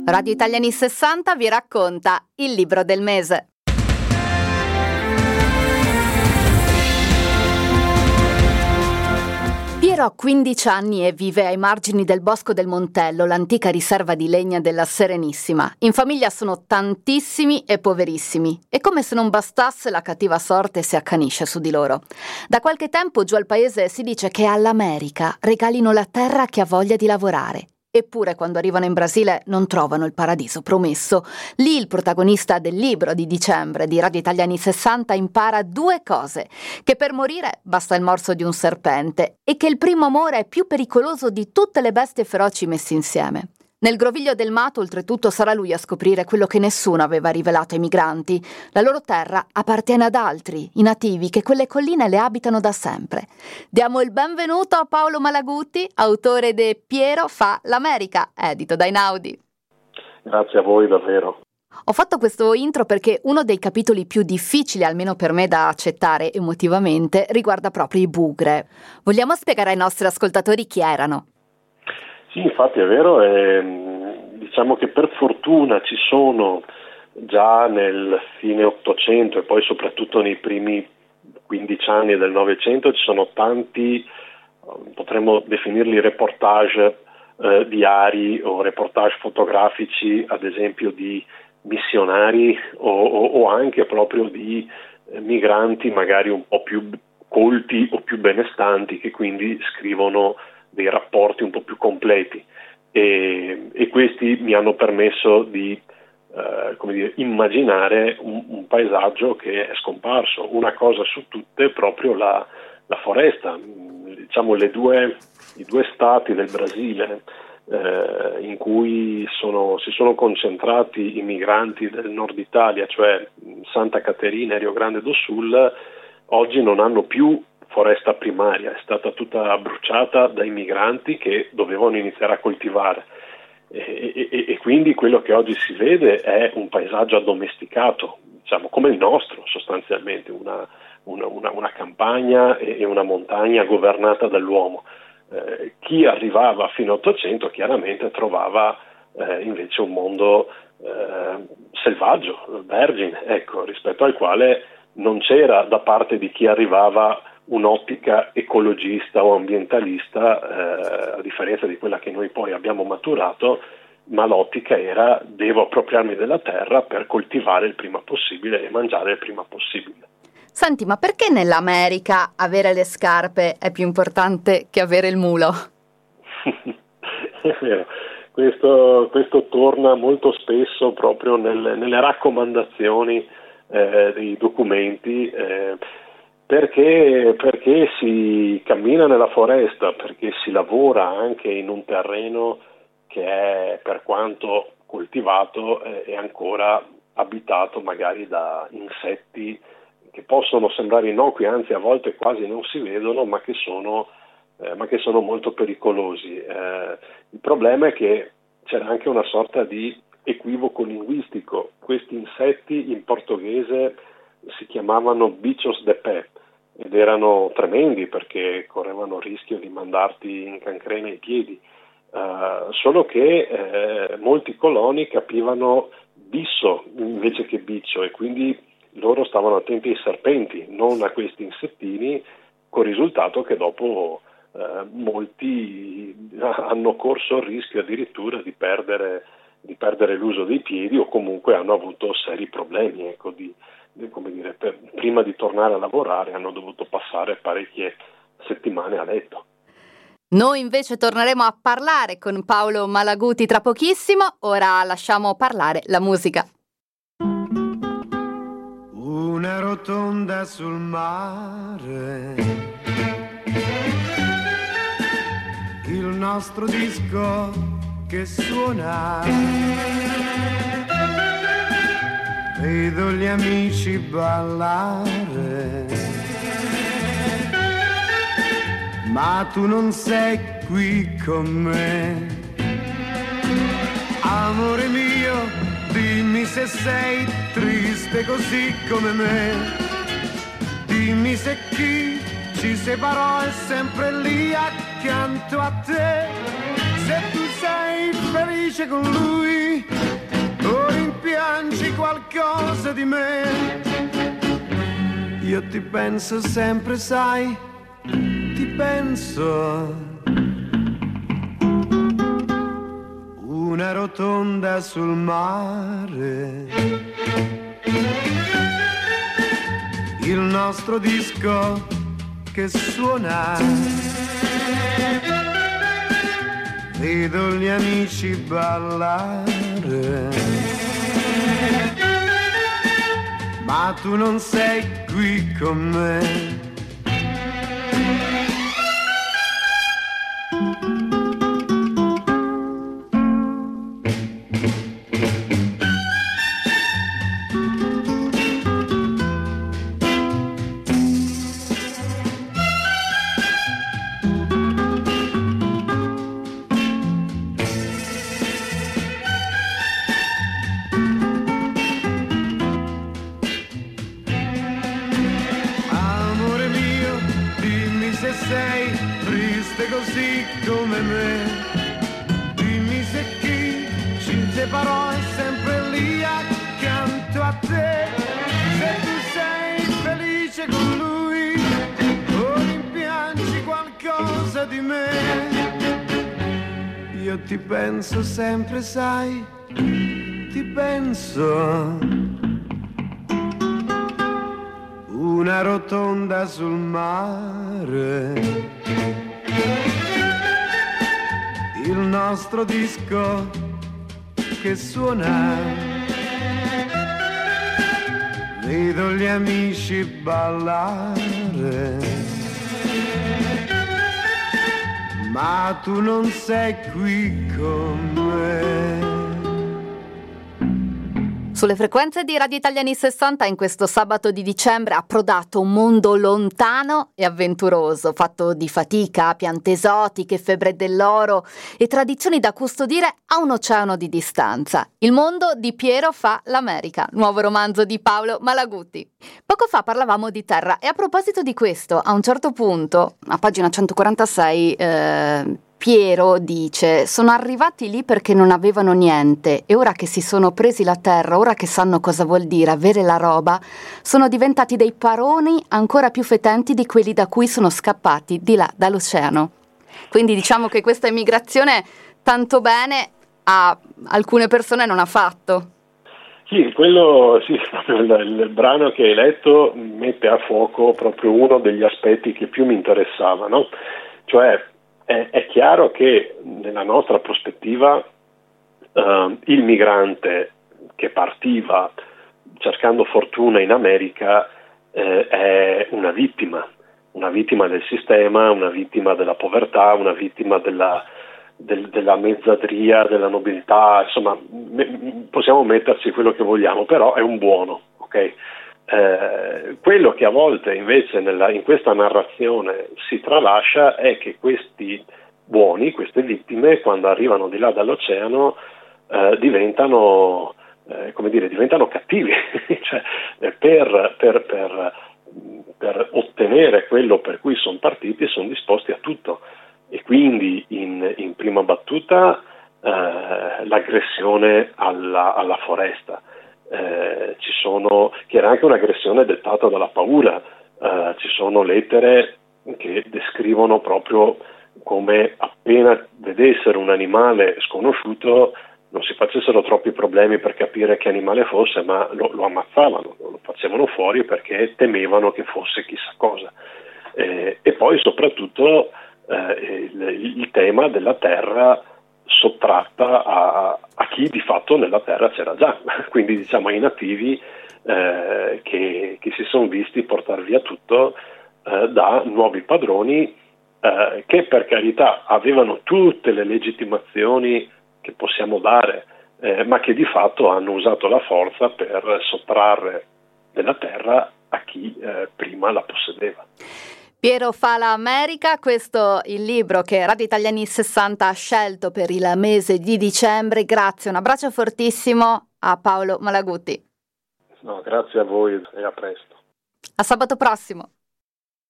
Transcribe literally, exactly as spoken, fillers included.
Radio Italia anni sessanta vi racconta il libro del mese. Piero ha quindici anni e vive ai margini del Bosco del Montello, l'antica riserva di legna della Serenissima. In famiglia sono tantissimi e poverissimi, e come se non bastasse la cattiva sorte si accanisce su di loro. Da qualche tempo giù al paese si dice che all'America regalino la terra a chi ha voglia di lavorare. Eppure quando arrivano in Brasile non trovano il paradiso promesso. Lì il protagonista del libro di dicembre di Radio Italia anni sessanta impara due cose: che per morire basta il morso di un serpente e che il primo amore è più pericoloso di tutte le bestie feroci messe insieme. Nel groviglio del Mato, oltretutto, sarà lui a scoprire quello che nessuno aveva rivelato ai migranti. La loro terra appartiene ad altri, i nativi, che quelle colline le abitano da sempre. Diamo il benvenuto a Paolo Malaguti, autore de Piero fa l'America, edito da Einaudi. Grazie a voi, davvero. Ho fatto questo intro perché uno dei capitoli più difficili, almeno per me, da accettare emotivamente, riguarda proprio i Bugre. Vogliamo spiegare ai nostri ascoltatori chi erano? Sì, infatti è vero, e diciamo che per fortuna ci sono già nel fine Ottocento e poi soprattutto nei primi quindici anni del Novecento ci sono tanti, potremmo definirli reportage eh, diari o reportage fotografici, ad esempio di missionari o, o, o anche proprio di eh, migranti magari un po' più colti o più benestanti, che quindi scrivono dei rapporti un po' più completi, e, e questi mi hanno permesso di eh, come dire, immaginare un, un paesaggio che è scomparso. Una cosa su tutte è proprio la, la foresta, diciamo le due, i due stati del Brasile eh, in cui sono, si sono concentrati i migranti del nord Italia, cioè Santa Caterina e Rio Grande do Sul, oggi non hanno più foresta primaria, è stata tutta bruciata dai migranti che dovevano iniziare a coltivare, e, e, e quindi quello che oggi si vede è un paesaggio addomesticato, diciamo come il nostro sostanzialmente, una, una, una, una campagna e una montagna governata dall'uomo. Eh, chi arrivava fino all'Ottocento chiaramente trovava eh, invece un mondo eh, selvaggio, vergine, ecco, rispetto al quale non c'era da parte di chi arrivava un'ottica ecologista o ambientalista, eh, a differenza di quella che noi poi abbiamo maturato, ma l'ottica era: devo appropriarmi della terra per coltivare il prima possibile e mangiare il prima possibile. Senti, ma perché nell'America avere le scarpe è più importante che avere il mulo? È vero, questo, questo torna molto spesso proprio nel, nelle raccomandazioni eh, dei documenti, eh, Perché, perché si cammina nella foresta, perché si lavora anche in un terreno che è, per quanto coltivato, è ancora abitato magari da insetti che possono sembrare innocui, anzi a volte quasi non si vedono, ma che sono, eh, ma che sono molto pericolosi. Eh, il problema è che c'era anche una sorta di equivoco linguistico. Questi insetti in portoghese si chiamavano bichos de pé ed erano tremendi perché correvano il rischio di mandarti in cancrena i piedi, uh, solo che eh, molti coloni capivano bisso invece che biccio, e quindi loro stavano attenti ai serpenti, non a questi insettini, col risultato che dopo eh, molti hanno corso il rischio addirittura di perdere, di perdere l'uso dei piedi, o comunque hanno avuto seri problemi, ecco, di come dire, per, prima di tornare a lavorare hanno dovuto passare parecchie settimane a letto. Noi invece torneremo a parlare con Paolo Malaguti tra pochissimo. Ora lasciamo parlare la musica. Una rotonda sul mare, il nostro disco che suona, vedo gli amici ballare, ma tu non sei qui con me. Amore mio, dimmi se sei triste così come me. Dimmi se chi ci separò è sempre lì accanto a te. Se tu sei felice con lui o rimpiangi qualcosa di me, io ti penso sempre, sai, ti penso. Una rotonda sul mare, il nostro disco che suona, vedo gli amici ballare, ma tu non sei qui con me. Se sei triste così come me, dimmi se chi ci separò è sempre lì accanto a te. Se tu sei felice con lui o rimpiangi qualcosa di me, io ti penso sempre, sai, ti penso. Una rotonda sul mare, il nostro disco che suona, vedo gli amici ballare, ma tu non sei qui con me. Sulle frequenze di Radio Italia anni sessanta in questo sabato di dicembre ha approdato un mondo lontano e avventuroso, fatto di fatica, piante esotiche, febbre dell'oro e tradizioni da custodire a un oceano di distanza. Il mondo di Piero fa l'America, nuovo romanzo di Paolo Malaguti. Poco fa parlavamo di terra e a proposito di questo, a un certo punto, a pagina centoquarantasei, eh, Piero dice: sono arrivati lì perché non avevano niente e ora che si sono presi la terra, ora che sanno cosa vuol dire avere la roba, sono diventati dei paroni ancora più fetenti di quelli da cui sono scappati di là dall'oceano. Quindi diciamo che questa immigrazione tanto bene a alcune persone non ha fatto. Sì, quello sì, il, il brano che hai letto mette a fuoco proprio uno degli aspetti che più mi interessava, no? Cioè è, è chiaro che nella nostra prospettiva uh, il migrante che partiva cercando fortuna in America eh, è una vittima, una vittima del sistema, una vittima della povertà, una vittima della Del, della mezzadria, della nobiltà, insomma me, possiamo metterci quello che vogliamo, però è un buono, ok? Eh, quello che a volte invece nella, in questa narrazione si tralascia è che questi buoni, queste vittime, quando arrivano di là dall'oceano eh, diventano, eh, come dire, diventano cattivi, cioè per, per, per, per ottenere quello per cui sono partiti sono disposti a tutto. E quindi in, in prima battuta eh, l'aggressione alla, alla foresta, eh, ci sono, che era anche un'aggressione dettata dalla paura, eh, ci sono lettere che descrivono proprio come appena vedessero un animale sconosciuto non si facessero troppi problemi per capire che animale fosse, ma lo, lo ammazzavano, lo facevano fuori perché temevano che fosse chissà cosa. Eh, e poi soprattutto Eh, il, il tema della terra sottratta a, a chi di fatto nella terra c'era già, quindi diciamo ai nativi eh, che, che si sono visti portare via tutto eh, da nuovi padroni eh, che per carità avevano tutte le legittimazioni che possiamo dare, eh, ma che di fatto hanno usato la forza per sottrarre della terra a chi eh, prima la possedeva. Piero fa l'America, questo il libro che Radio Italia anni sessanta ha scelto per il mese di dicembre. Grazie, un abbraccio fortissimo a Paolo Malaguti. No, grazie a voi e a presto. A sabato prossimo.